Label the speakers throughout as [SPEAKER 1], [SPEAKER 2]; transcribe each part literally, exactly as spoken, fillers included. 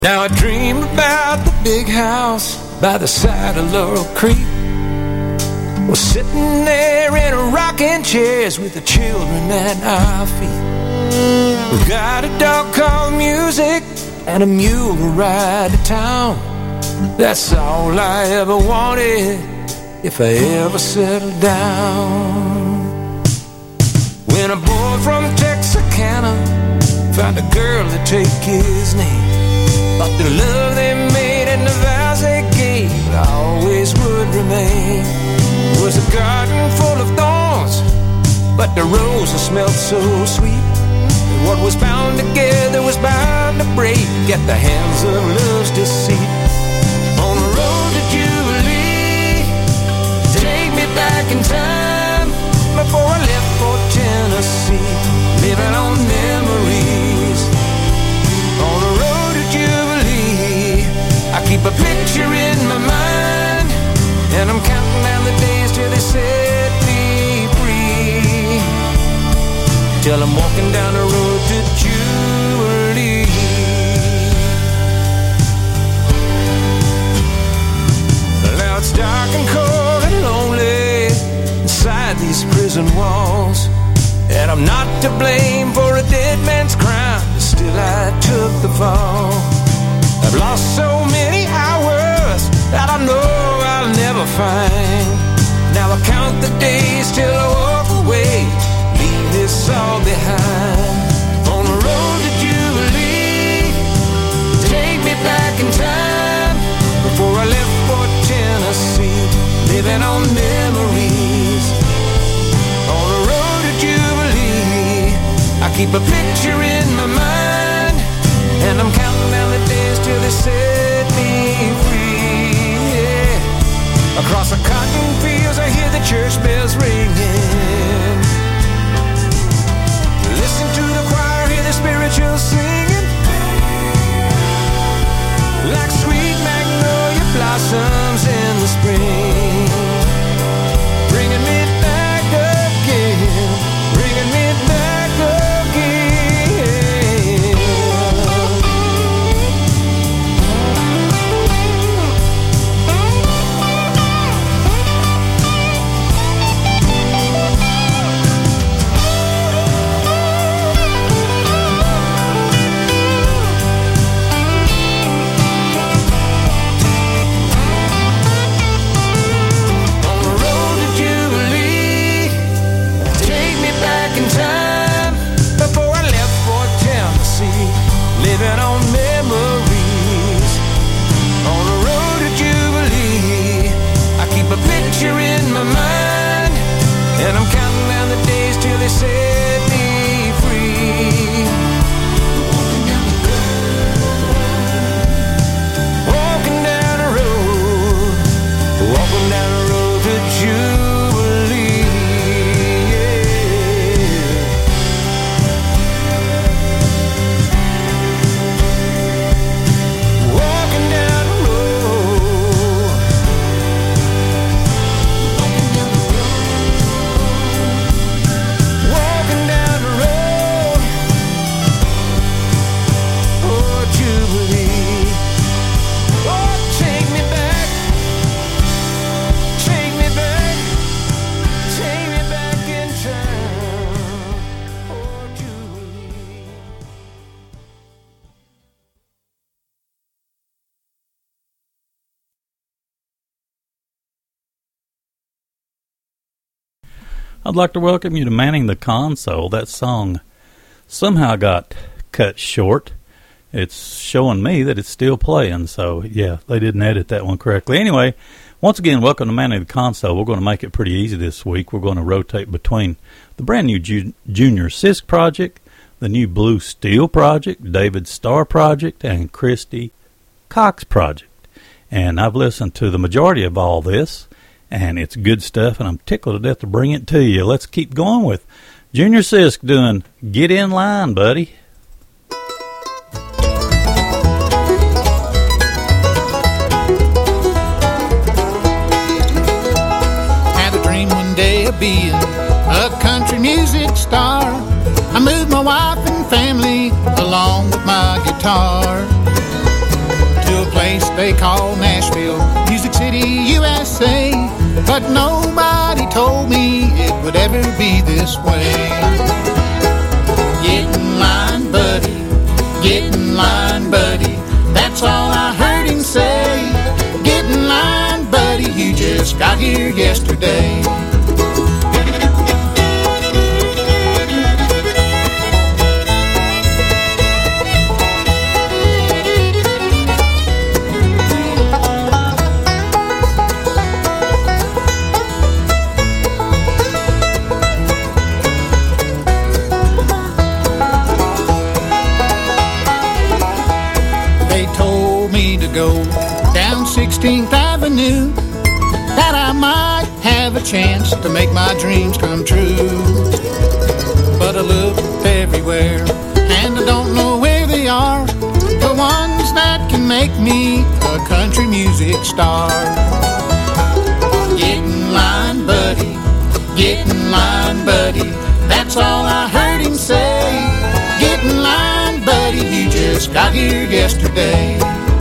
[SPEAKER 1] Now I dream about the big house by the side of Laurel Creek. We're sitting there in rocking chairs with the children at our feet. We've got a dog called Music and a mule to ride to town. That's all I ever wanted if I ever settled down. When a boy from Texarkana found a girl to take his name, thought the love they made and the vows they gave always would remain. It was a garden full of thorns, but the roses smelled so sweet. And what was bound together was bound to break at the hands of love's deceit. On the road to Jubilee, take me back in time before I left for Tennessee, living on memories. On the road to Jubilee, I keep a picture in my mind, and I'm counting down the days till they set me free, till I'm walking down the road to Jubilee. Now it's dark and cold and lonely inside these prison walls, and I'm not to blame for a dead man's crime, but still I took the fall. I've lost so many hours that I know I'll never find. Now I count the days till I walk away, leave this all behind. On the road to Jubilee, take me back in time before I left for Tennessee, living on memories. On the road to Jubilee, I keep a picture in my mind, and I'm counting down the days till they set me free. Yeah. Across the cotton fields I hear the church bells ringing. Listen to the choir, hear the spiritual singing. Like sweet magnolia blossoms in the spring, bringing me back again, bringing me back again. Living on memories. On the road to Jubilee, I keep a picture in my mind, and I'm counting down the days till they set me free. Walking down the road, walking down the road to Jubilee.
[SPEAKER 2] I'd like to welcome you to Manning the Console. That song somehow got cut short. It's showing me that it's still playing, so yeah, they didn't edit that one correctly. Anyway, once again, welcome to Manning the Console. We're going to make it pretty easy this week. We're going to rotate between the brand new Ju- Junior Sisk project, the new Blue Steel project, David Starr project, and Christy Cox project. And I've listened to the majority of all this, and it's good stuff, and I'm tickled to death to bring it to you. Let's keep going with Junior Sisk doing Get in Line, Buddy.
[SPEAKER 3] Had a dream one day of being a country music star. I moved my wife and family along with my guitar. place they call Nashville, Music City, U S A. But nobody told me it would ever be this way. Get in line, buddy, get in line, buddy, that's all I heard him say. Get in line, buddy, you just got here yesterday. Go down sixteenth Avenue, that I might have a chance to make my dreams come true. But I look everywhere and I don't know where they are, the ones that can make me a country music star. Get in line, buddy, get in line, buddy, that's all I heard him say. Get in line, buddy, you just got here yesterday.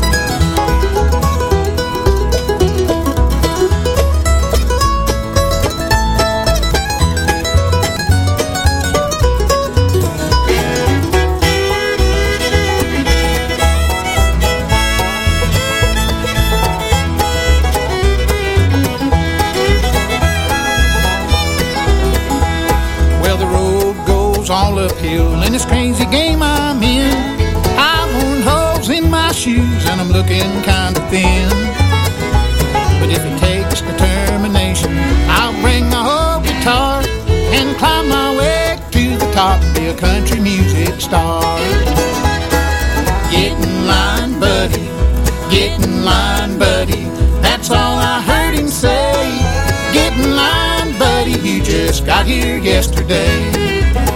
[SPEAKER 3] All uphill in this crazy game I'm in. I've worn holes in my shoes and I'm looking kind of thin. But if it takes determination, I'll bring my whole guitar and climb my way to the top and be a country music star. Get in line, buddy, get in line, buddy, that's all I heard him say. Get in line, buddy, you just got here yesterday.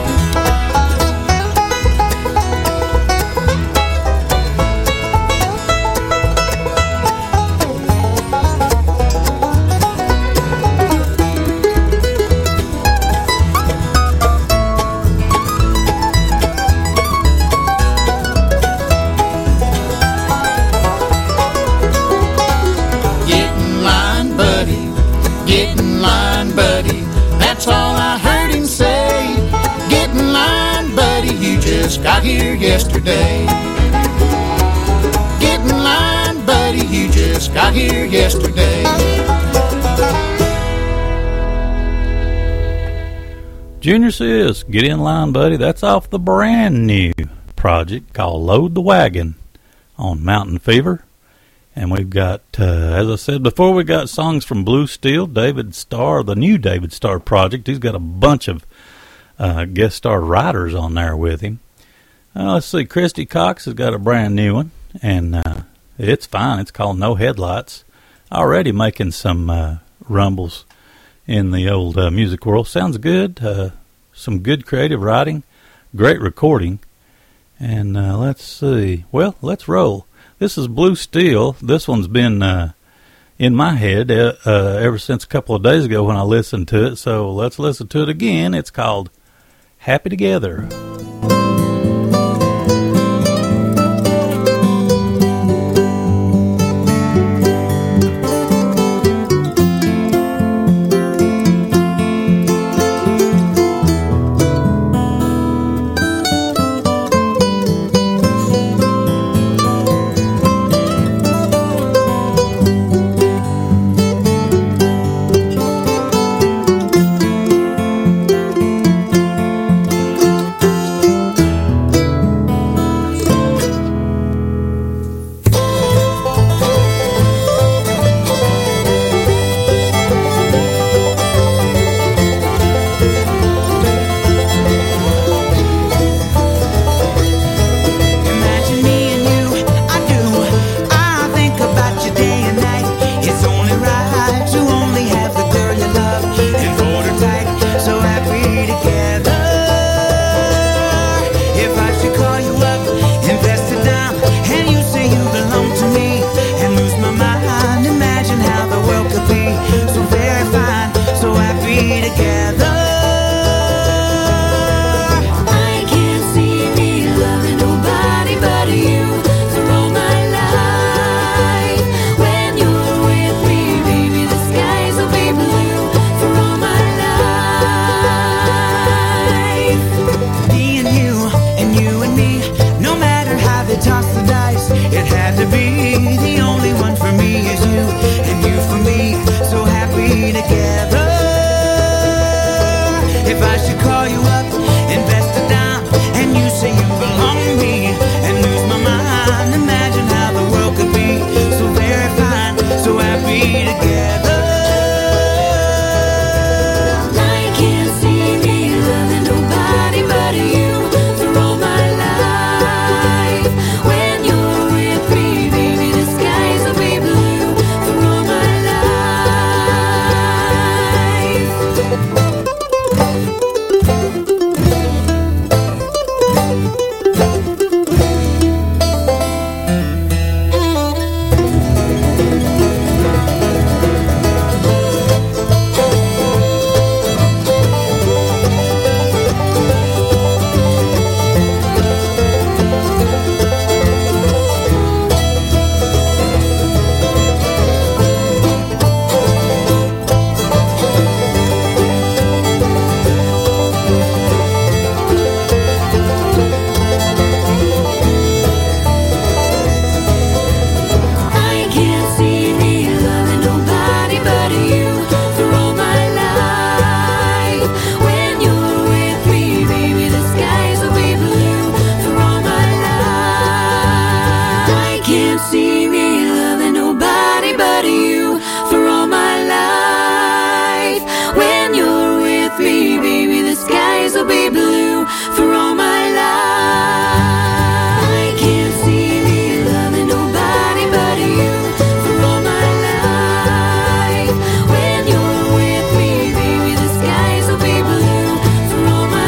[SPEAKER 3] That's all I heard him say. Get in line, buddy, you just got here yesterday. Get in line, buddy, you just got here yesterday.
[SPEAKER 2] Junior says, get in line, buddy. That's off the brand new project called Load the Wagon on Mountain Fever. And we've got, uh, as I said before, we got songs from Blue Steel, David Starr, the new David Starr project. He's got a bunch of uh, guest star writers on there with him. Uh, let's see, Christy Cox has got a brand new one, and uh, it's fine. It's called No Headlights. Already making some uh, rumbles in the old uh, music world. Sounds good. Uh, some good creative writing, great recording. And uh, let's see. Well, let's roll. This is Blue Steel. This one's been uh, in my head uh, uh, ever since a couple of days ago when I listened to it. So let's listen to it again. It's called Happy Together.
[SPEAKER 4] see me loving nobody but you for all my life. When you're with me, baby, the skies will be blue for all my life. I can't see me loving nobody but you for all my life. When you're with me, baby, the skies will be blue for all my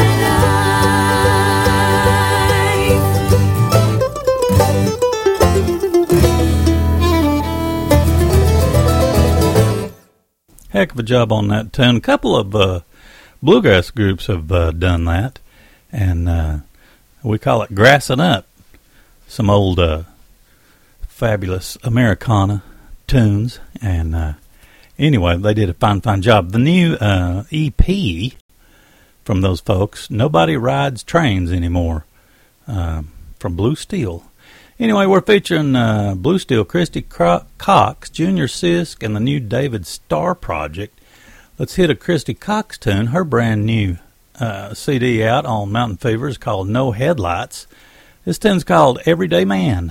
[SPEAKER 4] life.
[SPEAKER 2] Heck of a job on that tune. A couple of uh, bluegrass groups have uh, done that, and uh, we call it grassing up. Some old uh, fabulous Americana tunes, and uh, anyway, they did a fine, fine job. The new uh, E P from those folks, Nobody Rides Trains Anymore, uh, from Blue Steel. Anyway, we're featuring uh, Blue Steel, Christy Cro- Cox, Junior Sisk, and the new David Starr Project. Let's hit a Christy Cox tune. Her brand new uh, C D out on Mountain Fever is called No Headlights. This tune's called Everyday Man.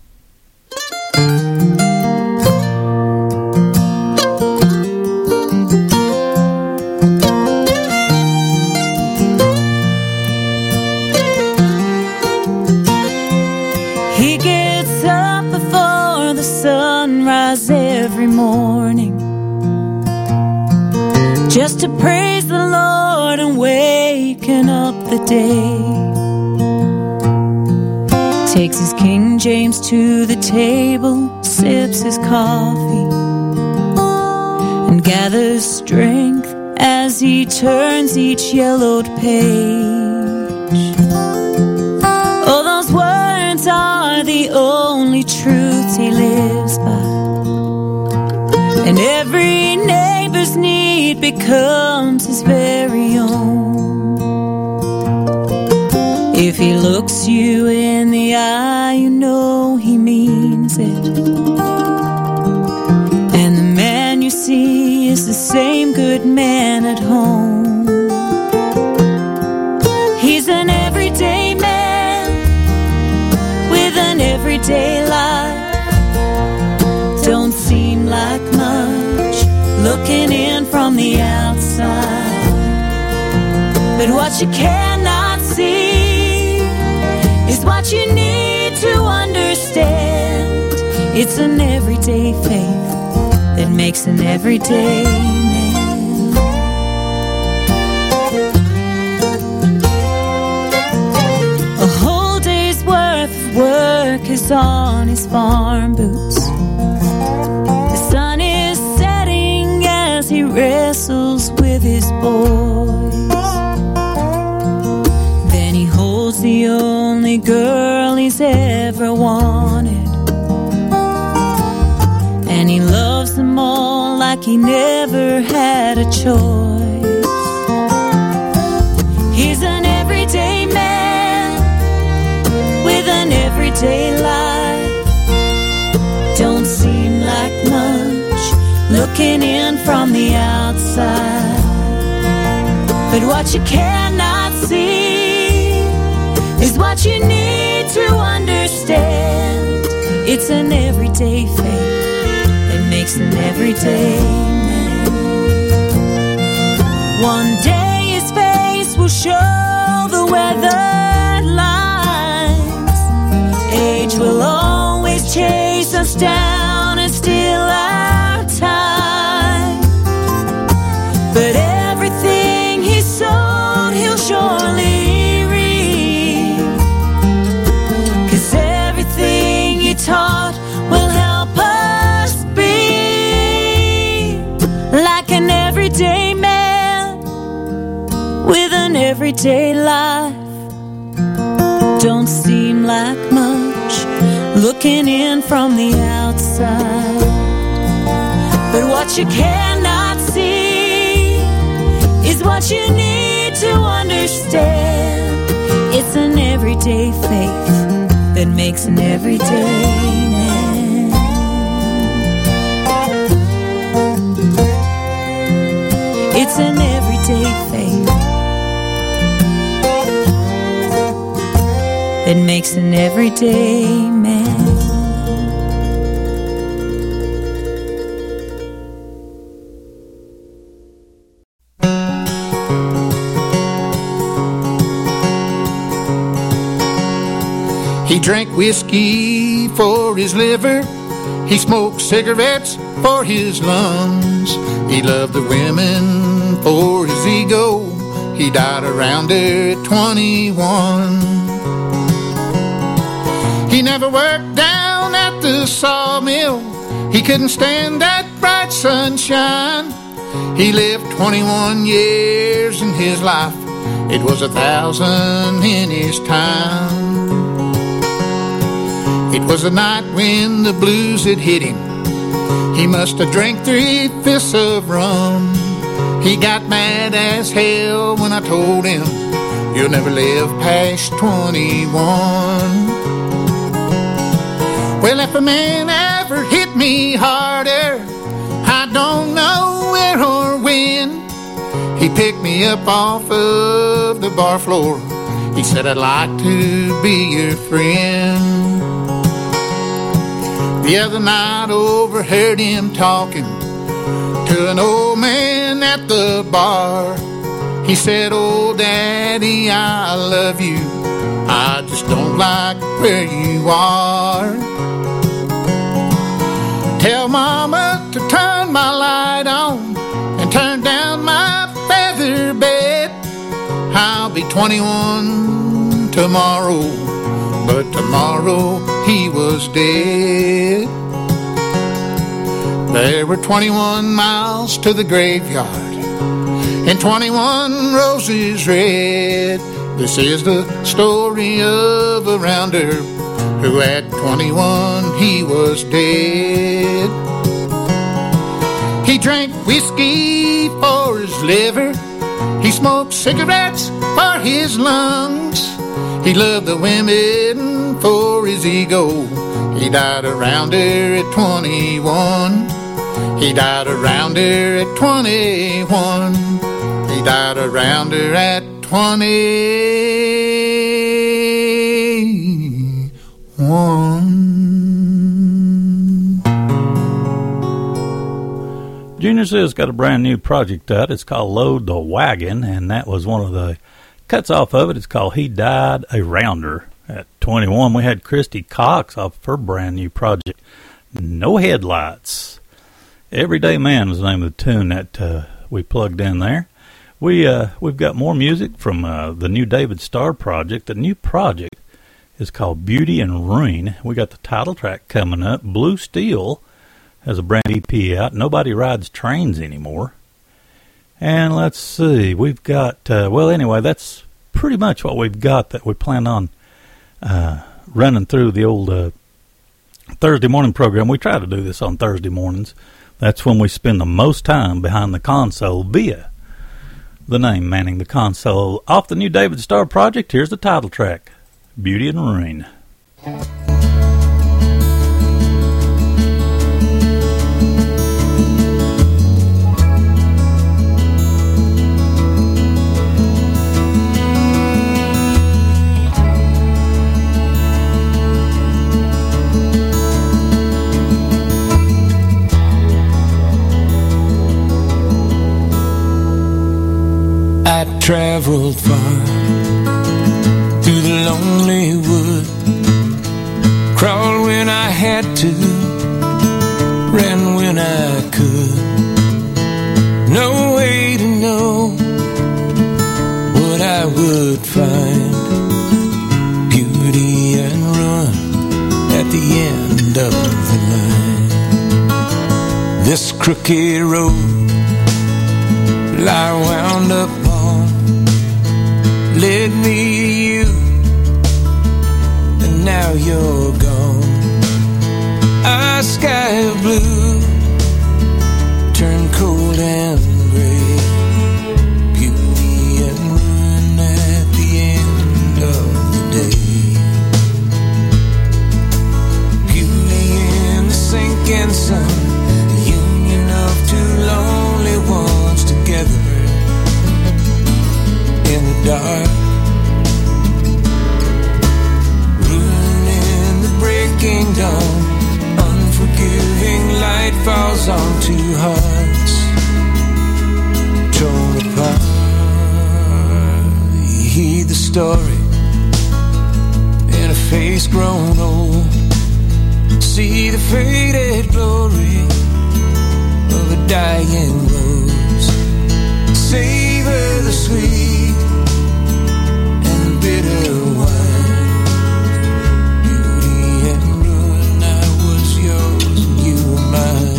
[SPEAKER 4] He gets up before the sunrise every morning just to praise the Lord and waken up the day. Takes his King James to the table, sips his coffee, and gathers strength as he turns each yellowed page. Oh, those words are the only truths he lives by, and every neighbor's need becomes his very own. If he looks you in the eye, you know he means it, and the man you see is the same good man at home. He's an everyday man with an everyday life. Don't seem like much looking in from the outside, but what you cannot see is what you need to understand. It's an everyday faith that makes an everyday man. A whole day's worth of work is on his farm boots. The sun is setting as he wrestles with his boys. Then he holds the only girl he's ever wanted, and he loves them all like he never had a choice. He's an everyday man with an everyday life. Don't seem like much looking in from the outside, but what you cannot see is what you need to understand. It's an everyday faith that makes an everyday man. One day his face will show the weathered lines. Age will always chase us down and steal our time, but everything he sowed he'll surely reap, 'cause everything he taught will help us be like an everyday man with an everyday life. Don't seem like much looking in from the outside, but what you cannot see is what you need to understand. It's an everyday faith that makes an everyday man. It's an everyday faith that makes an everyday man.
[SPEAKER 3] drank whiskey for his liver. He smoked cigarettes for his lungs. He loved the women for his ego. He died around there at twenty-one. He never worked down at the sawmill. He couldn't stand that bright sunshine. He lived twenty-one years in his life. It was a thousand in his time. It was a night when the blues had hit him. He must have drank three fifths of rum. He got mad as hell when I told him, you'll never live past twenty-one. Well, if a man ever hit me harder, I don't know where or when. He picked me up off of the bar floor. He said, I'd like to be your friend. The other night overheard him talking to an old man at the bar. He said, oh, Daddy, I love you. I just don't like where you are. Tell Mama to turn my light on and turn down my feather bed. I'll be twenty-one tomorrow, but tomorrow he was dead. There were twenty-one miles to the graveyard and twenty-one roses red. This is the story of a rounder who at twenty-one he was dead. He drank whiskey for his liver. He smoked cigarettes for his lungs. He loved the women for his ego. He died around there at twenty-one. He died around there at twenty-one. He died around there at twenty-one.
[SPEAKER 2] Junior Says got a brand new project out. It's called Load the Wagon, and that was one of the cuts off of it. It's called He Died a Rounder. At twenty-one, we had Christy Cox off of her brand new project, No Headlights. Everyday Man was the name of the tune that uh, we plugged in there. We, uh, we've got more music from uh, the new David Starr project. The new project is called Beauty and Ruin. We got the title track coming up. Blue Steel has a brand E P out. Nobody Rides Trains Anymore. And let's see, we've got, uh, well, anyway, that's pretty much what we've got that we plan on uh, running through the old uh, Thursday morning program. We try to do this on Thursday mornings. That's when we spend the most time behind the console via the name Manning the Console. Off the new David Starr project, here's the title track, Beauty and Ruin.
[SPEAKER 1] I traveled far through the lonely wood, crawled when I had to, ran when I could. No way to know what I would find. Beauty and ruin at the end of the line. This crooked road I wound up led me to you, and now you're gone. Our sky of blue turned cold and gray. Beauty and ruin at the end of the day. Beauty in the sinking sun, the union of two lonely ones together in the dark. Ruin in the breaking dawn, unforgiving light falls on two hearts torn apart. You hear the story in a face grown old. See the faded glory of a dying rose. Savor the sweet and bitter wine. Beauty and ruin, I was yours and you were mine.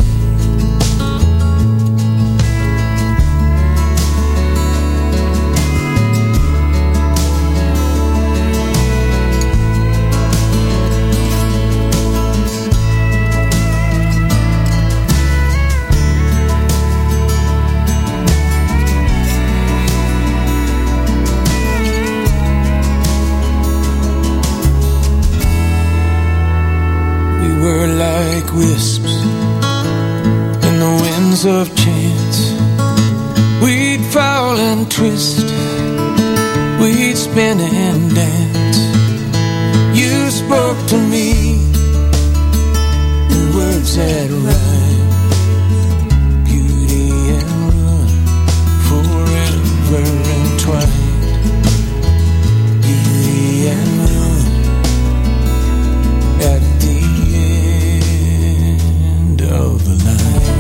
[SPEAKER 1] Like wisps in the winds of chance, we'd fall and twist, we'd spin and dance. You spoke to me in words that rhyme. Beauty and ruin forever entwined. Beauty and ruin at the of the line.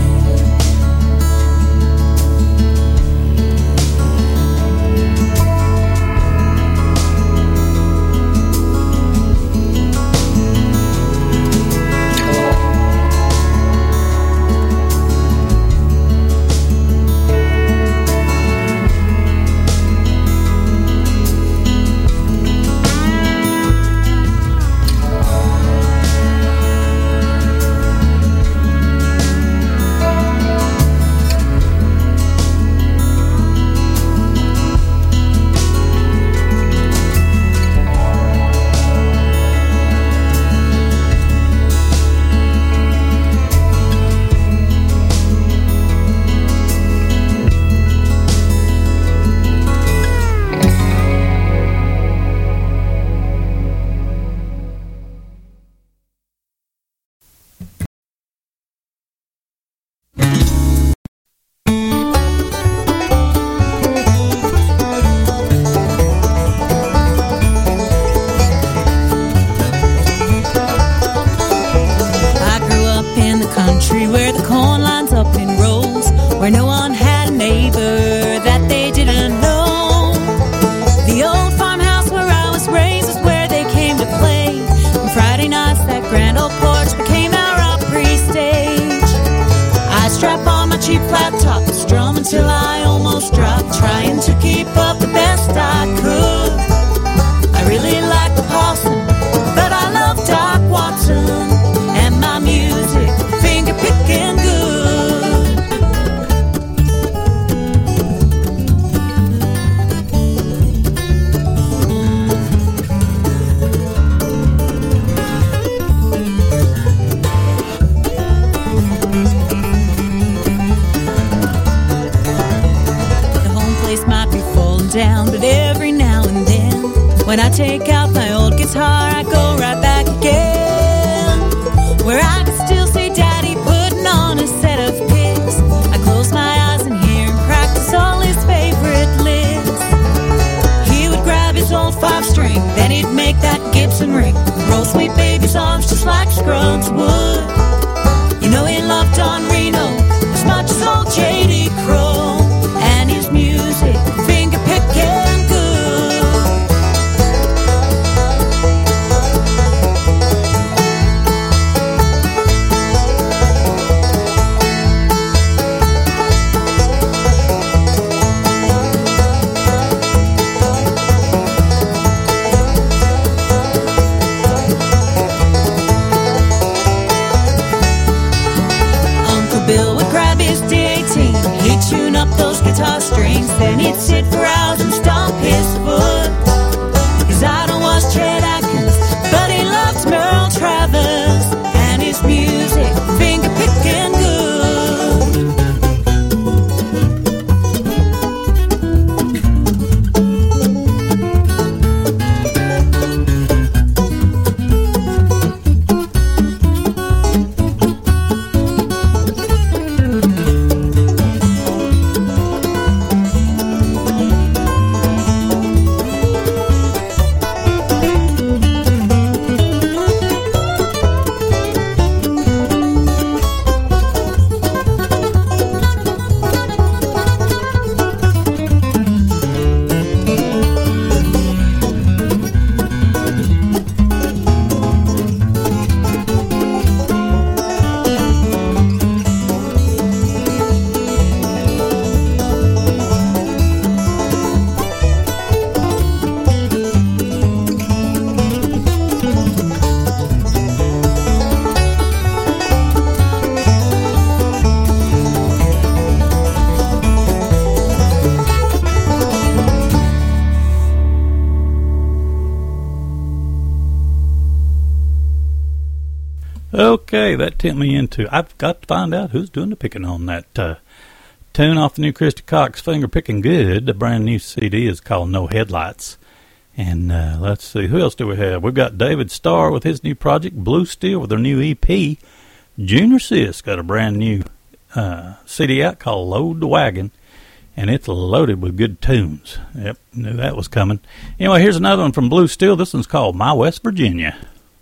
[SPEAKER 2] Okay, that tipped me into, I've got to find out who's doing the picking on that uh, tune off the new Christy Cox, Finger Picking Good. The brand new C D is called No Headlights. And uh, let's see, who else do we have? We've got David Starr with his new project, Blue Steel, with their new E P. Junior Sis got a brand new uh, C D out called Load the Wagon, and it's loaded with good tunes. Yep, knew that was coming. Anyway, here's another one from Blue Steel. This one's called My West Virginia.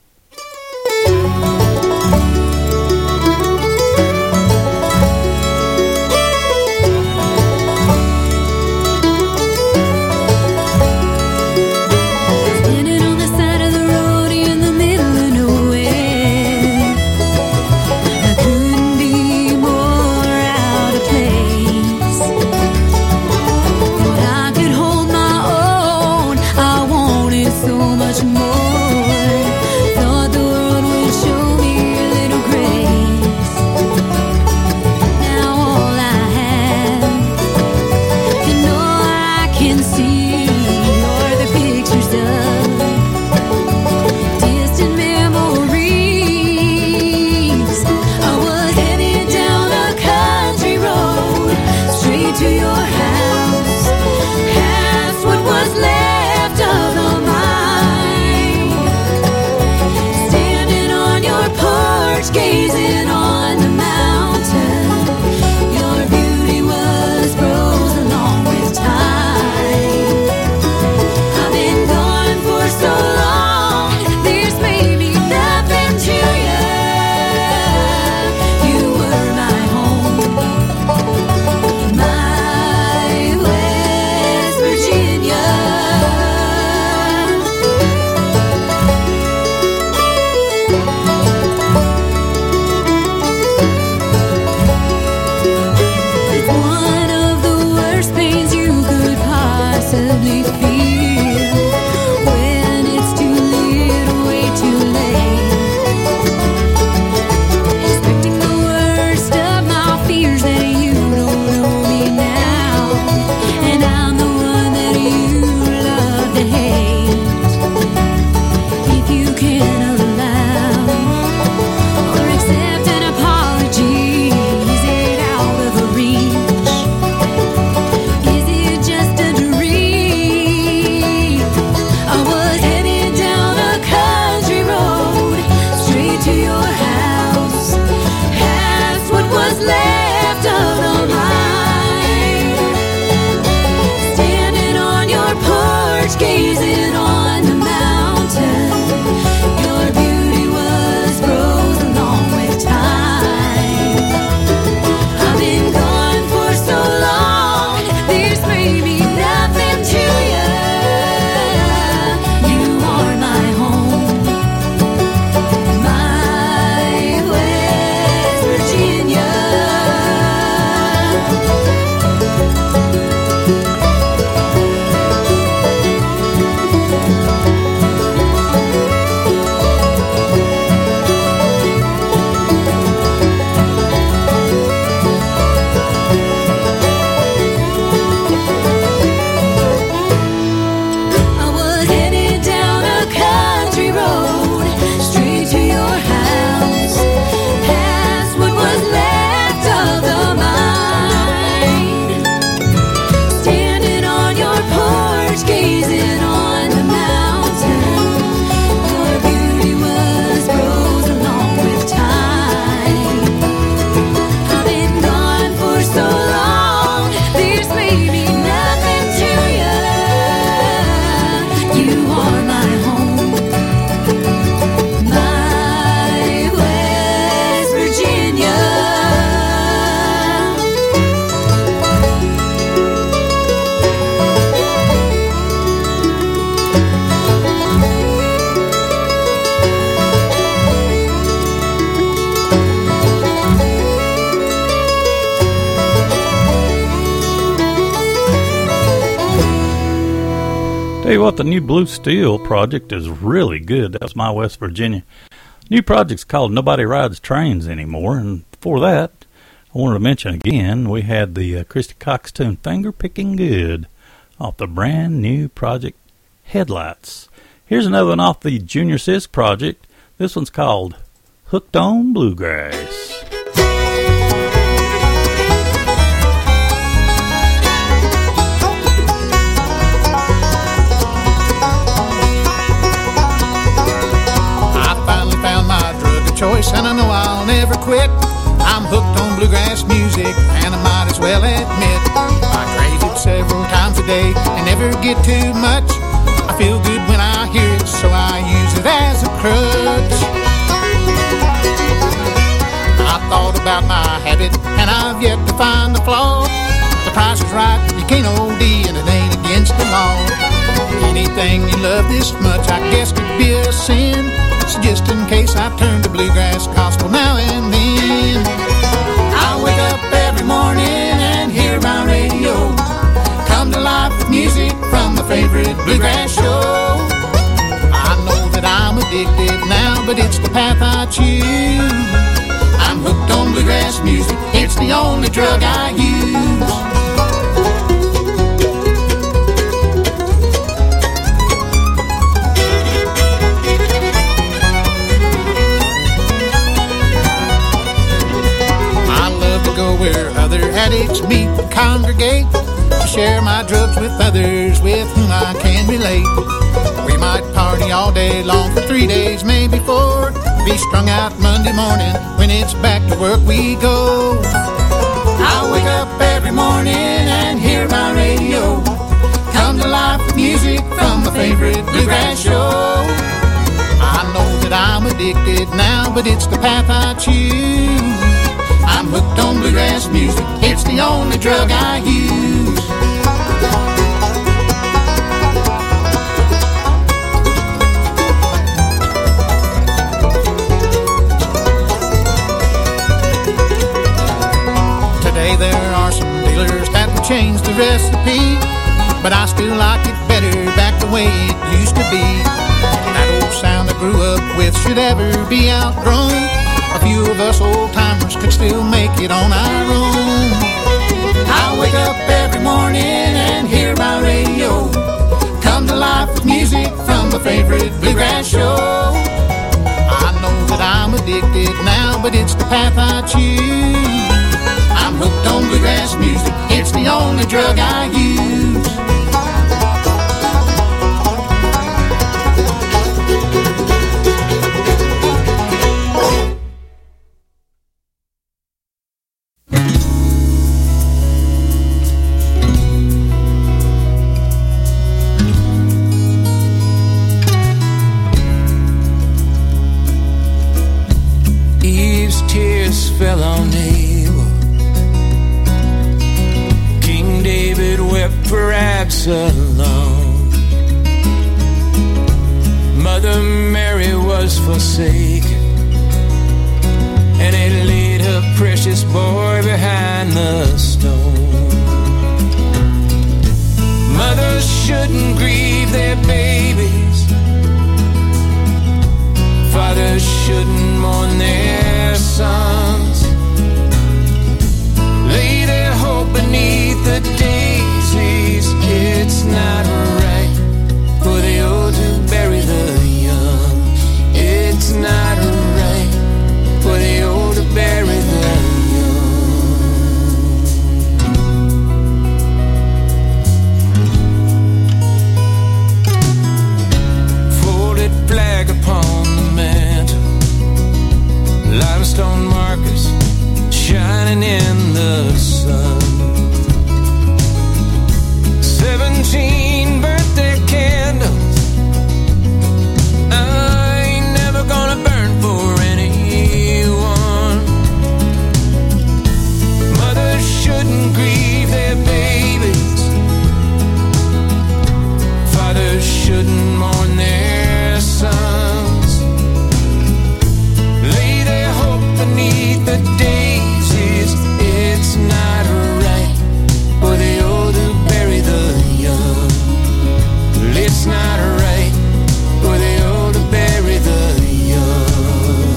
[SPEAKER 2] Tell you what, the new Blue Steel project is really good. That's My West Virginia. New project's called Nobody Rides Trains Anymore. And before that, I wanted to mention again, we had the uh, Christy Cox tune Finger Picking Good off the brand new project Headlights. Here's another one off the Junior Sis project. This one's called Hooked on Bluegrass.
[SPEAKER 3] Choice, and I know I'll never quit. I'm hooked on bluegrass music, and I might as well admit I praise it several times a day and never get too much. I feel good when I hear it, so I use it as a crutch. I thought about my habit, and I've yet to find the flaw. The price is right, you can't O D, and it ain't against the law. Anything you love this much, I guess could be a sin. So just in case I turn to bluegrass gospel now and then. I wake up every morning and hear my radio come to life with music from my favorite bluegrass show. I know that I'm addicted now, but it's the path I choose. I'm hooked on bluegrass music, it's the only drug I use. Go where other addicts meet and congregate, to share my drugs with others with whom I can relate. We might party all day long for three days, maybe four, be strung out Monday morning, when it's back to work we go. I wake up every morning and hear my radio come to life with music from my favorite bluegrass show. I know that I'm addicted now, but it's the path I choose. I'm hooked on bluegrass music, it's the only drug I use. Today there are some dealers that will change the recipe, but I still like it better back the way it used to be. That old sound I grew up with should ever be outgrown. A few of us old-timers could still make it on our own. I wake up every morning and hear my radio come to life with music from my favorite bluegrass show. I know that I'm addicted now, but it's the path I choose. I'm hooked on bluegrass music, it's the only drug I use.
[SPEAKER 1] Fell on Abel. King David wept for Absalom. Mother Mary was forsaken, and they laid her precious boy behind the stone. Mothers shouldn't grieve their babies, fathers shouldn't mourn their sons. Lay their hope beneath the daisies. It's not right for the old to bury the young. It's not right for the old to bury the young. Folded flag upon the mantle, limestone markers shining in the sun. Seventeen birthday candles I ain't never gonna burn for anyone. Mothers shouldn't grieve their babies, fathers shouldn't mourn their sons. Lay their hope beneath the daisies. It's not right for the old to bury the young. It's not right for the old to bury the young.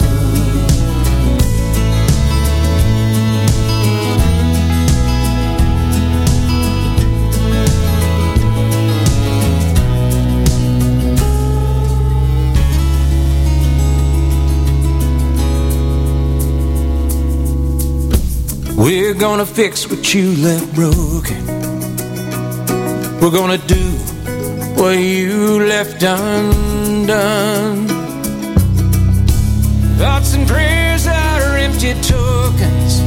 [SPEAKER 1] We're gonna fix what you left broken. We're gonna do what you left undone. Thoughts and prayers are empty tokens.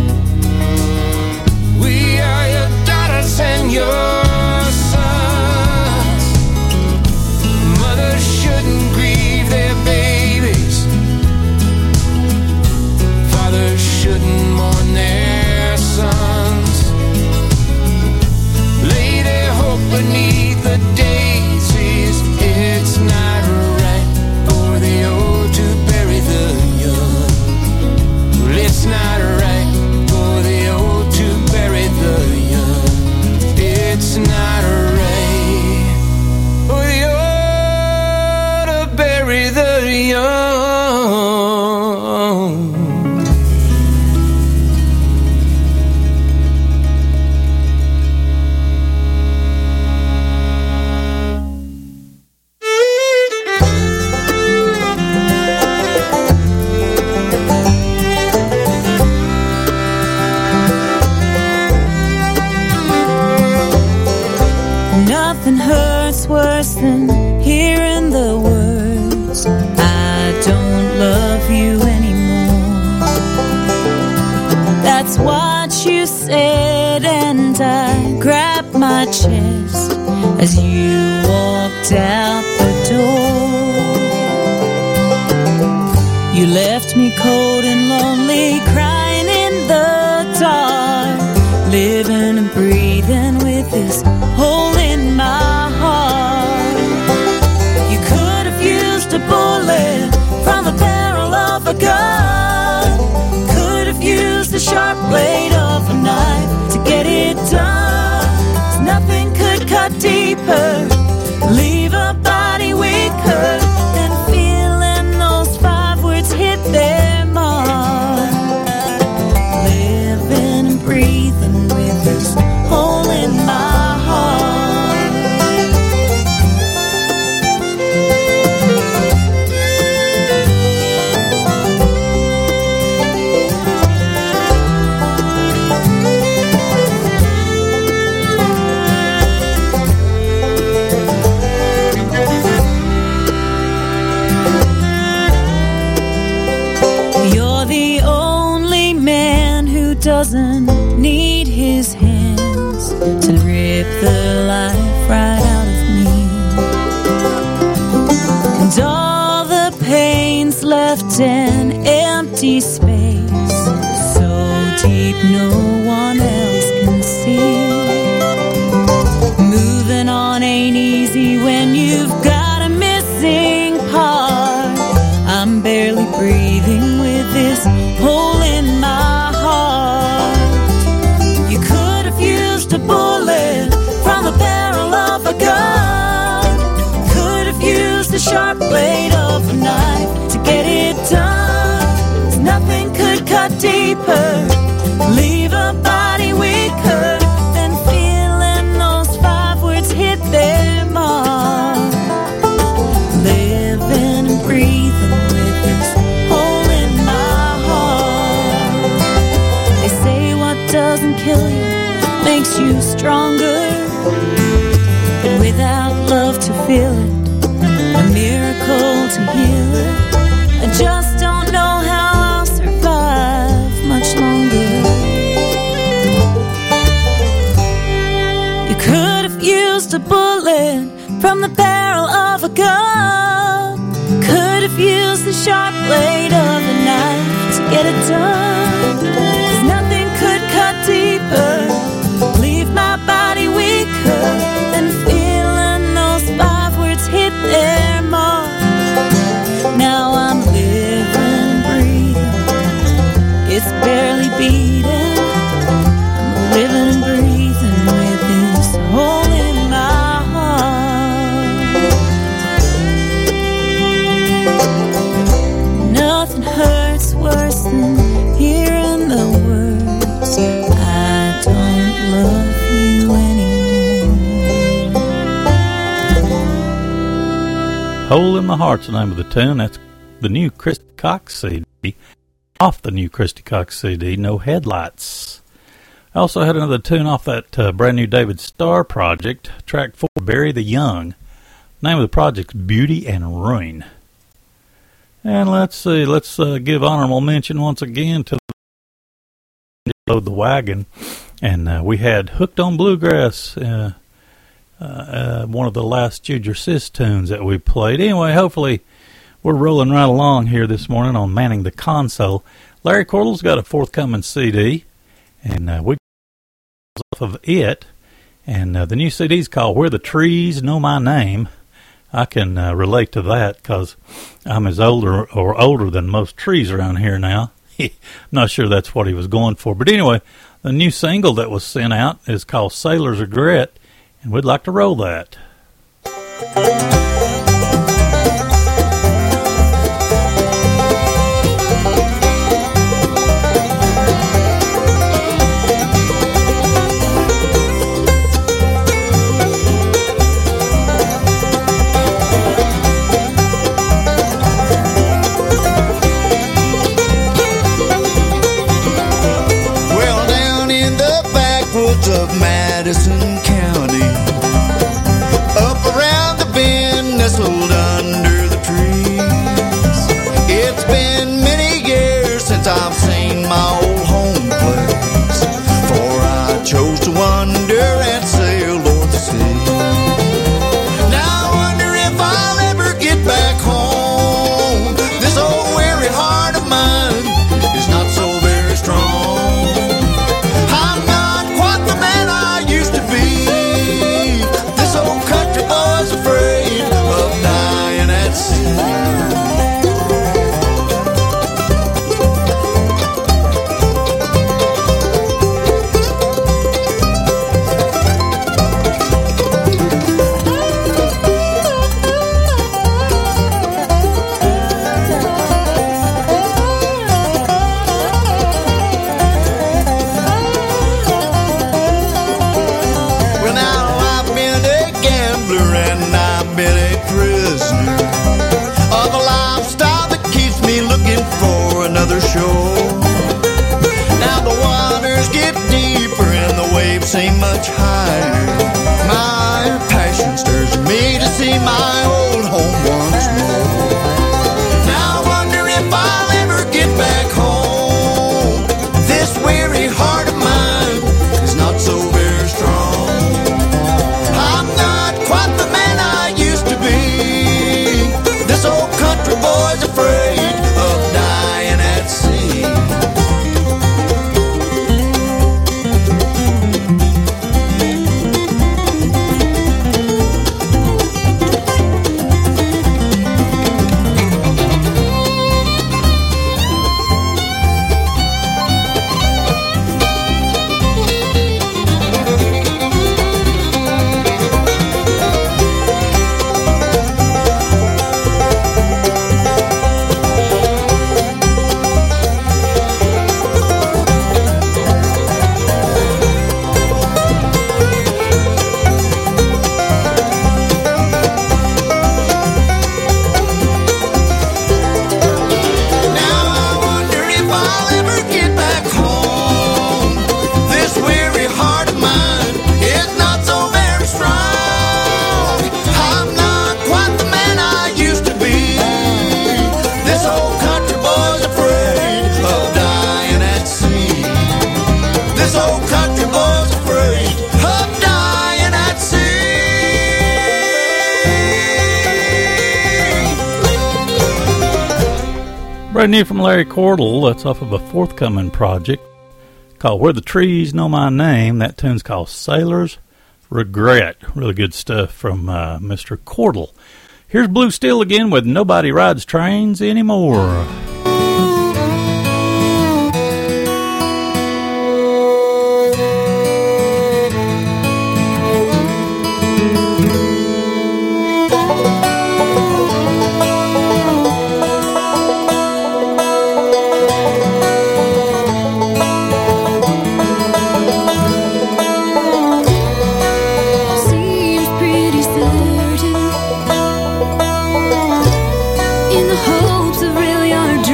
[SPEAKER 1] We are your daughters and your sons. Mothers shouldn't grieve their babies. Fathers shouldn't mourn their sons. Lay their hope beneath the daisies. It's not right for the old to bury the young. Well, it's not right for the old to bury the young. It's not right for the old to bury the young.
[SPEAKER 5] Nothing hurts worse than hearing the words, I don't love you anymore. That's what you said, and I grabbed my chest as you walked out the door. You left me cold and lonely, crying in the dark, living and breathing with this hole in my heart. You could have used a bullet from the barrel of a gun, could have used the sharp blade of a knife to get it done. 'Cause nothing could cut deeper, leave a body weaker than feeling those five words hit their mark. Living and breathing with this hole in my heart. You're the only man who doesn't need his hands to rip the life right out of me. And all the pain's left an empty space, so deep no one else can see. Moving on ain't easy when you've got a missing part. I'm barely breathing with this hole in my heart. You could have used a bullet from the barrel of a gun, could have used the sharp blade of a knife to get it done. 'Cause nothing could cut deeper, leave a body weaker than feeling those five words hit their mark. Living and breathing with this hole in my heart. They say what doesn't kill you makes you stronger, but without love to feel it, a miracle to heal it, I just don't know how I'll survive much longer. You could have used a bullet from the barrel of a gun, could have used the sharp blade of a knife to get it done. 'Cause nothing could cut deeper, leave my body weaker than feeling those five words hit their mark. Now I'm living, breathing, it's barely beating. I'm living and breathing with this hole in my heart. Nothing hurts worse than hearing the words, I don't love you anymore.
[SPEAKER 2] Hole in My Heart's the name of the tune. That's the new Chris Cox C D. off the new Christy Cox C D, No Headlights. I also had another tune off that uh, brand new David Starr project, track four, Bury the Young. Name of the project's Beauty and Ruin. And let's see, let's uh, give honorable mention once again to Load the Wagon. And uh, we had Hooked on Bluegrass, uh, uh, uh, one of the last Jude Your Sis tunes that we played. Anyway, hopefully we're rolling right along here this morning on Manning the Console. Larry Cordell's got a forthcoming C D, and uh, we off of it, and uh, the new C D's called Where the Trees Know My Name. I can uh, relate to that because I'm as older or older than most trees around here now. Not sure that's what he was going for, but anyway, the new single that was sent out is called Sailor's Regret, and we'd like to roll that.
[SPEAKER 6] Of Madison County, up around the bend, nestled under the trees. It's been many years since I've seen my old home place, for I chose to wander and sail o'er the sea. Now I wonder if I'll ever get back home. This old weary heart of mine is not so very strong. Afraid of dying at sea. For another shore. Now the waters get deeper and the waves seem much higher. My passion stirs me to see my old home once more. Now I wonder if I'll ever get back home. This weary heart of mine is not so very strong. I'm not quite the man I used to be. This old country boy's afraid of dying at sea.
[SPEAKER 2] Brand new from Larry Cordell. That's off of a forthcoming project called Where the Trees Know My Name. That tune's called Sailor's Regret. Really good stuff from uh, Mister Cordell. Here's Blue Steel again with Nobody Rides Trains Anymore.
[SPEAKER 4] In the hopes of really our dreams.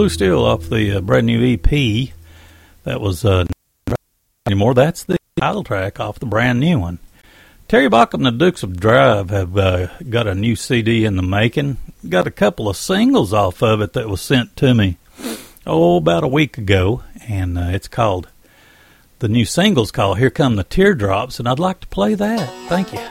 [SPEAKER 2] Blue Steel off the uh, brand new E P. That was uh, anymore. That's the title track off the brand new one. Terry Bach and the Dukes of Drive have uh, got a new C D in the making. Got a couple of singles off of it that was sent to me, oh, about a week ago. And uh, it's called, the new single's called Here Come the Teardrops, and I'd like to play that. Thank you.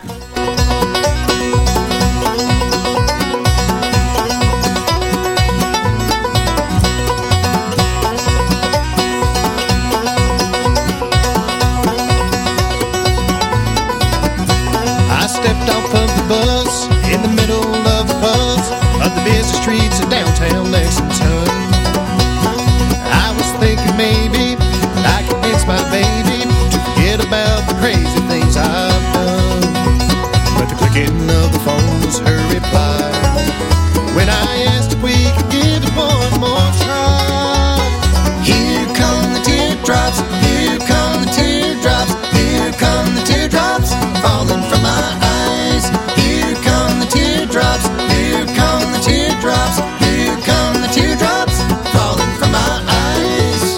[SPEAKER 3] Stepped off of the bus in the middle of the buzz of the busy streets of downtown Lexington. I was thinking maybe I could convince my baby to forget about the crazy things I've done. But the clicking of the phone was her reply when I asked if we could give it one more try. Here come the teardrops, here come the teardrops, here come the teardrops falling from my eyes. Here come the teardrops, here come the teardrops, here come the teardrops falling from my eyes.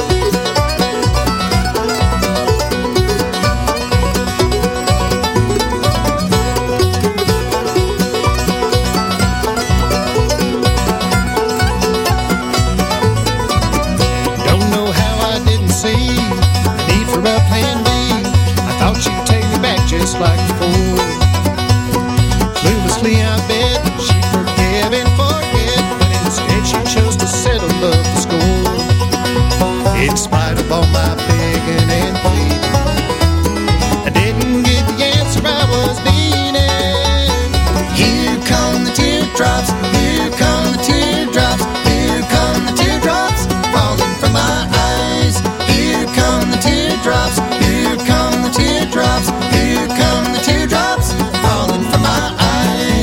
[SPEAKER 3] Don't know how I didn't see the need for a plan B. I thought she'd take me back just like before. Cluelessly I bet she'd forgive and forget, but instead she chose to settle up the score. In spite of all my begging and pleading, I didn't get the answer I was needing. Here come the teardrops, here come the teardrops, here come the teardrops falling from my eyes. Here come the teardrops, here come the teardrops, here come the teardrops falling from my eyes.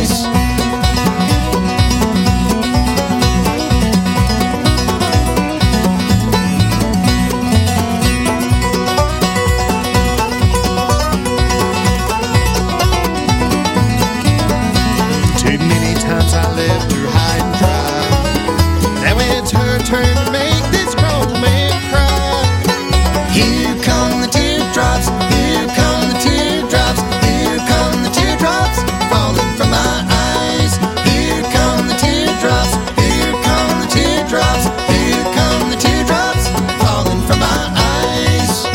[SPEAKER 3] Too many times I left her high and dry. Now it's her turn to make this grown man cry. Here come the teardrops, here come the teardrops, here come the teardrops falling from my eyes. Here come the teardrops, here come the teardrops, here come the teardrops falling from my eyes.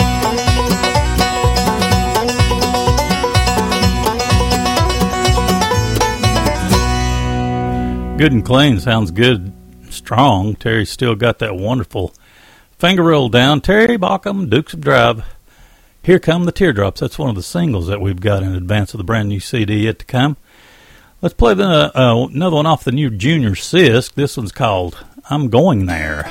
[SPEAKER 2] Good and clean, sounds good, strong. Terry's still got that wonderful finger roll down. Terry Baucom, Dukes of Drive. Here Come the Teardrops. That's one of the singles that we've got in advance of the brand new C D yet to come. Let's play the, uh, another one off the new Junior Sisk. This one's called I'm Going There.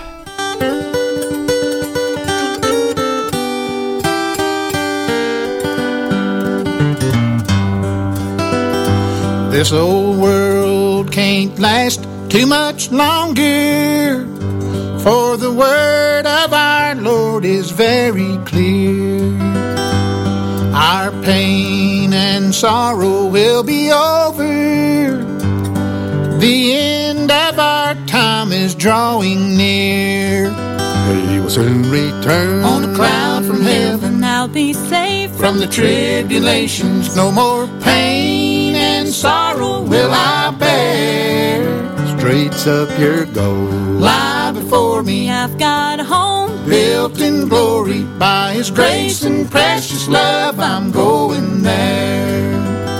[SPEAKER 3] This old world can't last too much longer, for the word of our Lord is very clear. Our pain and sorrow will be over. The end of our time is drawing near. He will soon return on a cloud from heaven.
[SPEAKER 5] I'll be saved
[SPEAKER 3] From the tribulations, no more pain and sorrow will I bear. Streets of pure gold lie before me.
[SPEAKER 5] I've got a home
[SPEAKER 3] Built in glory by His grace and precious love, I'm going there.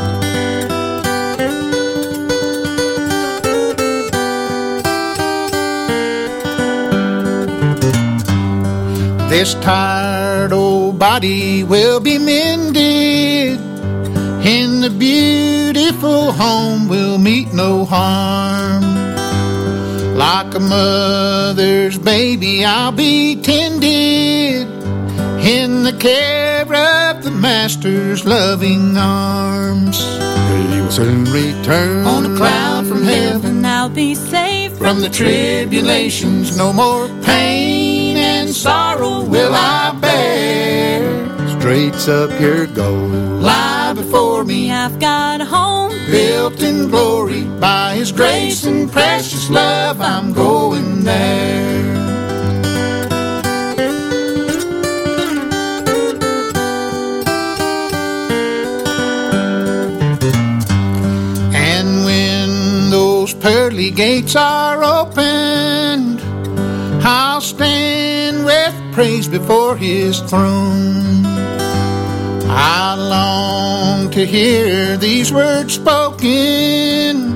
[SPEAKER 3] This tired old body will be mended. In the beautiful home we'll meet no harm. Like a mother's baby I'll be tended in the care of the Master's loving arms. He will soon return on a cloud from heaven.
[SPEAKER 5] I'll be saved
[SPEAKER 3] From the tribulations, no more pain and sorrow will I bear. Streets of pure gold lie lie before me.
[SPEAKER 5] I've got a home
[SPEAKER 3] built in glory. By His grace and precious love, I'm going there. And when those pearly gates are opened, I'll stand with praise before His throne. I long to hear these words spoken,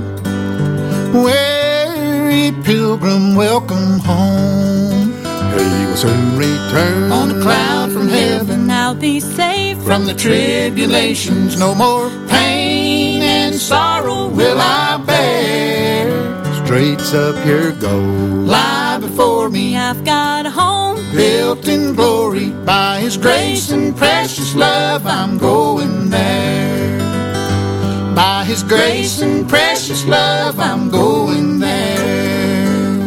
[SPEAKER 3] weary pilgrim, welcome home. He will soon return on a cloud from heaven.
[SPEAKER 5] I'll be safe
[SPEAKER 3] from the tribulations. No more pain and sorrow will I bear. Straight's up your goal, lie before me.
[SPEAKER 5] I've got a home
[SPEAKER 3] built in glory. By His grace and precious love, I'm going there. By His grace and precious love, I'm going there.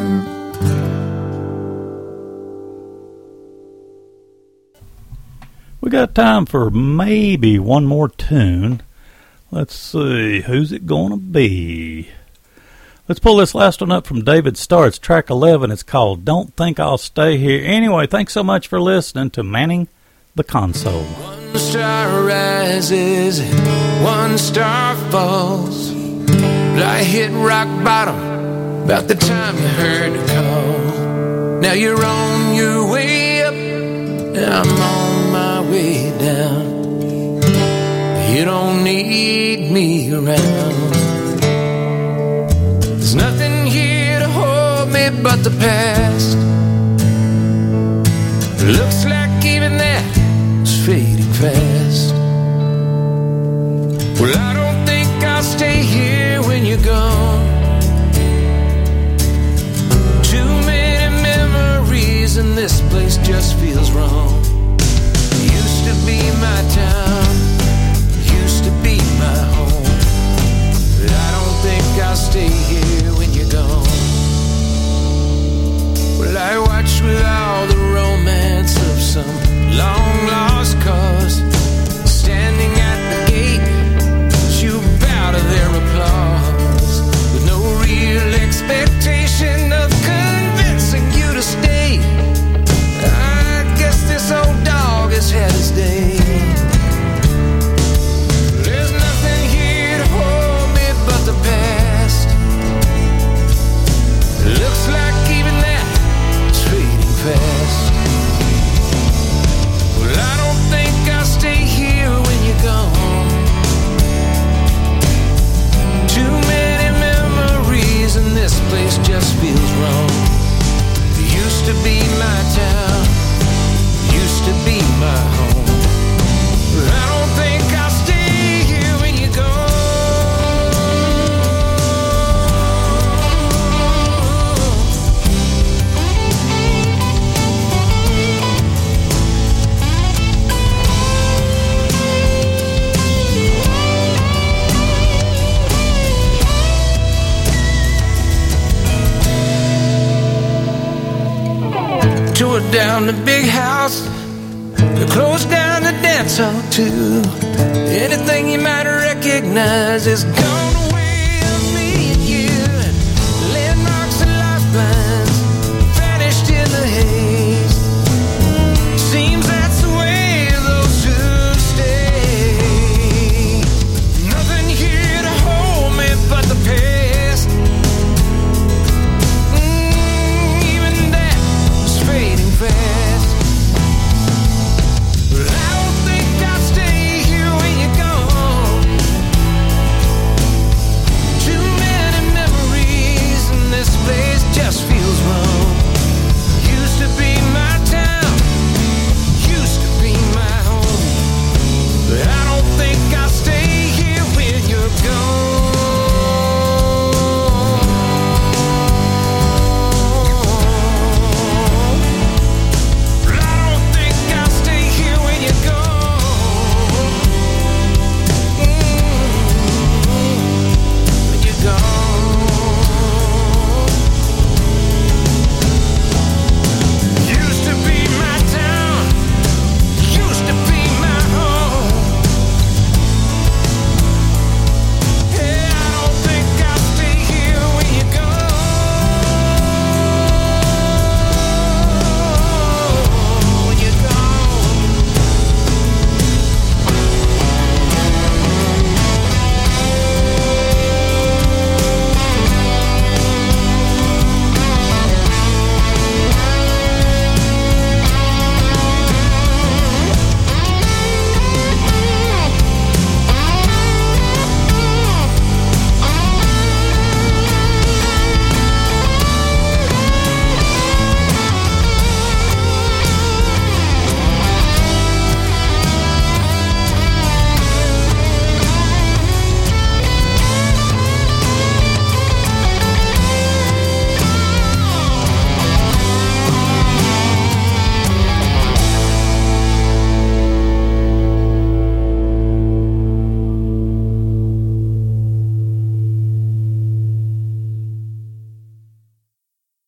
[SPEAKER 2] We got time for maybe one more tune. Let's see, who's it gonna be? Let's pull this last one up from David Starr. It's track eleven. It's called Don't Think I'll Stay Here. Anyway, thanks so much for listening to Manning the Console.
[SPEAKER 1] One star rises and one star falls. But I hit rock bottom about the time you heard the call. Now you're on your way up and I'm on my way down. You don't need me around. There's nothing here to hold me but the past. Looks like even that is fading fast. Well, I don't think I'll stay here when you're gone. Too many memories and this place just feels wrong. Used to be my town, used to be my home, but I don't think I'll stay here when you're gone. Well, I watch with all the romance of some long lost cause, standing at the gate as you bow to their applause, with no real expectation of convincing you to stay. I guess this old dog has had his day. There's nothing here to hold me but the past. Looks like even that is fading fast. Well, I don't think I'll stay here when you're gone. Too many memories and this place just feels wrong. It used to be my town, used to be my home, but I don't think I'll stay here when you're gone. Tore down the big house, they closed down the dance hall too. Anything you might recognize is gone.